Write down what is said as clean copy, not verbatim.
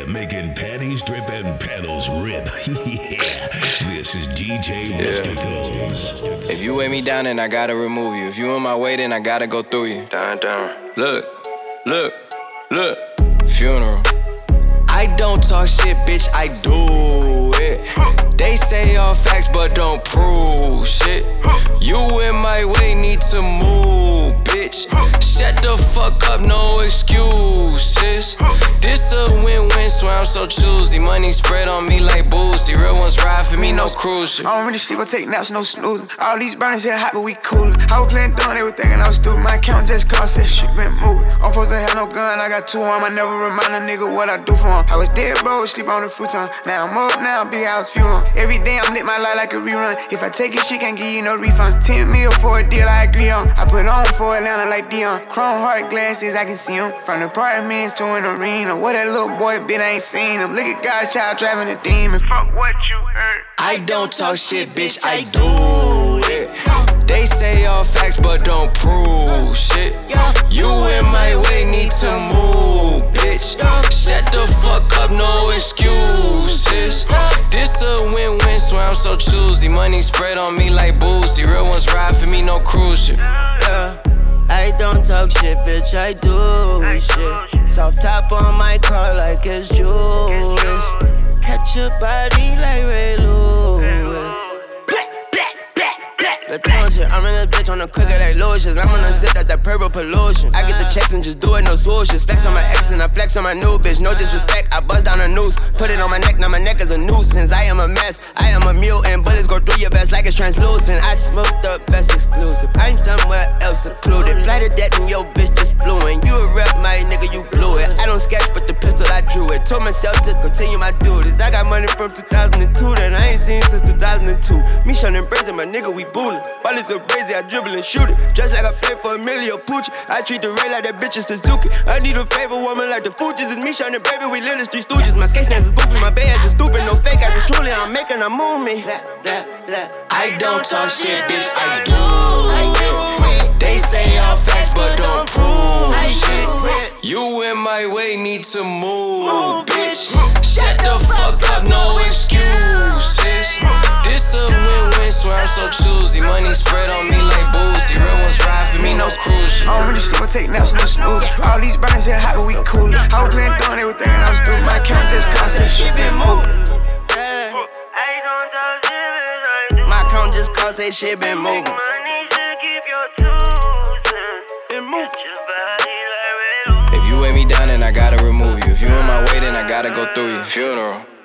making panties drip and panels rip. Yeah, this is DJ Mysticals. If you weigh me down, then I gotta remove you. If you in my way, then I gotta go through you. Down. Look. Funeral. I don't talk shit, bitch, I do it. They say all facts, but don't prove shit. You in my way, need to move, bitch. Shut the fuck up, no excuses. This a win-win, so I'm so choosy. Money spread on me like boozy. Real ones ride for me, no cruising. I don't really sleep, I take naps, no snoozing. All these burners here hot, but we coolin'. I was playing dumb, they were thinking I was stupid. My account just cost that shit been moving. I'm supposed to have no gun, I got two on. I never remind a nigga what I do for him. I was dead, bro, sleep on the futon. Now I'm up, now big house view on. Every day I'm lit my life like a rerun. If I take it, she can't give you no refund. 10 mil for a deal, I agree on. I put on for Atlanta like Dion. Chrome heart glasses, I can see him. From the apartments to an arena. What that little boy bit, I ain't seen him. Look at God's child driving a demon. Fuck what you heard. I don't talk shit, bitch, I do it. They say all facts, but don't prove shit. You in my way, need to move, bitch. Shut the fuck up, no excuses. This a win-win, so I'm so choosy. Money spread on me like boozy. Real ones ride for me, no cruising. Yeah. I don't talk shit, bitch, I do shit. Soft top on my car like it's Jewish. Catch your body like Ray Lewis. Latonja, I'm in this bitch on the quicker like lotions. I'm gonna sip out that purple pollution. I get the checks and just do it, no swooshes. Flex on my ex and I flex on my new bitch. No disrespect, I buzz down a noose. Put it on my neck, now my neck is a nuisance. I am a mess, I am a mutant. Bullets go through your vest like it's translucent. I smoked up best exclusive. I'm somewhere else secluded. Fly to death and your bitch just flew in. You a rep, my nigga, you blew it. I don't sketch, but the pistol I drew it. Told myself to continue my duties. I got money from 2002 that I ain't seen since 2002. Me shun and brazen, my nigga, we bullin'. Ball is so crazy, I dribble and shoot it. Just like I paid for Emilio Pucci. I treat the Ray like that bitch is Suzuki. I need a favorite woman like the Fugees. It's me shining, baby, we live the street stooges. My skate stance is goofy, my bay ass is stupid. No fake ass is truly, I'm making a move me. I don't talk shit, bitch, I do it. They say all facts, but don't prove shit. You in my way, need to move, bitch. Shut the fuck up, no excuses. This a win-win, swear I'm so choosy. Money spread on me like boozy. Real ones ride for me, no cruising. I don't really sleep, I take naps, no snoozing. All these burners here hot, but we coolin'. I was playing dumb, they were thinking I was stupid. My account just cost that shit been moving. My account just cost that shit been moving. If you weigh me down, then I gotta remove you. If you in my way, then I gotta go through you. Funeral.